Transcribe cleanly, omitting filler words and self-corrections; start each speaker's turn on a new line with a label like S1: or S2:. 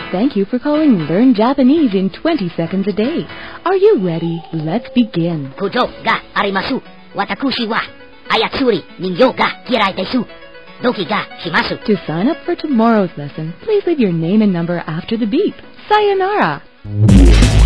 S1: Thank you for calling Learn Japanese in 20 seconds a day. Are you ready? Let's begin.
S2: ことがあります。私は操り人形が嫌いです。ドキがします。
S1: To sign up for tomorrow's lesson, please leave your name and number after the beep. Sayonara!